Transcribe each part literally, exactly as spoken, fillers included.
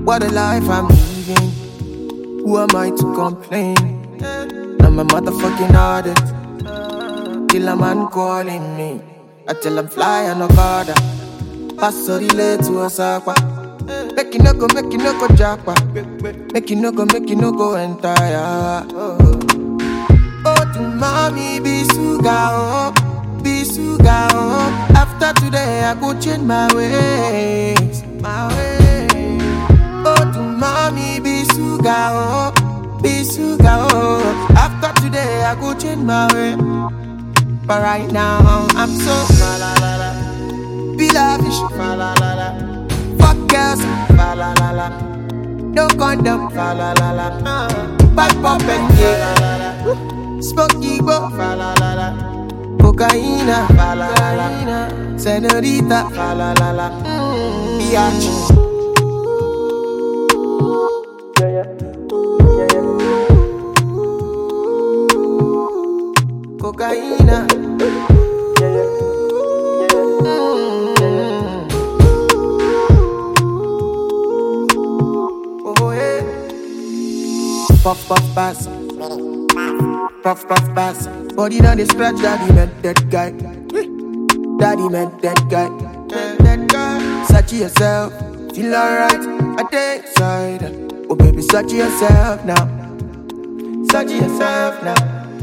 What a life I'm living. Who am I to complain? I'm a motherfucking addict. Till a man calling me. I tell him fly and no bother. Pass so relate to a sakwa. Make you no go, make you no go japa. Make you no go, make you no go entire. Oh, oh to mommy be suga oh, be suga oh. After today I go change my ways, my ways. Oh to mommy be suga oh, be suga oh. After today I go change my way. But right now I'm so fa la la la. Be lavish, fa la la la. Fuck girls, fa la la la. No condom, fa la la la. Bad pop and yeah, smoky bo, fa la la la. Cocaína, fa la la la. Senorita, fa la la la. Biatch. Yeah yeah, yeah yeah. Cocaína. Puff, puff, pass. Puff, puff, pass. Body now they scratch, daddy met that guy. Daddy met that guy. That guy. Search yourself, feel alright. I take side. Oh baby, search yourself now. Search yourself now.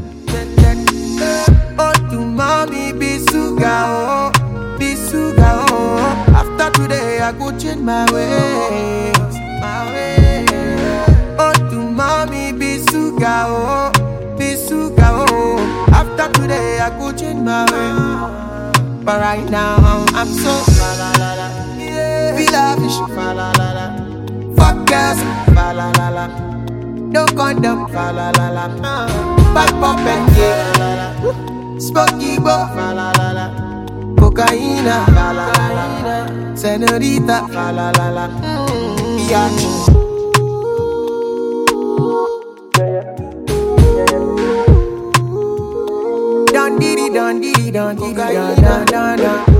Oh to mommy, be suga oh, be suga oh. After today I go change my ways, my ways. Oh to mommy, be suga oh, be suga oh. After today I go change my way. But right now I'm so fa la la la. Be lavish, fa la la la. Fuck girls, fa la la la. No condom, fa la la la. Bad pop and yeah, smoky bo, fa la la la. Cocaína, fa la la la. Senorita, fa la la la. Biatch. Don diddy, don diddy, don diddy, don don don don.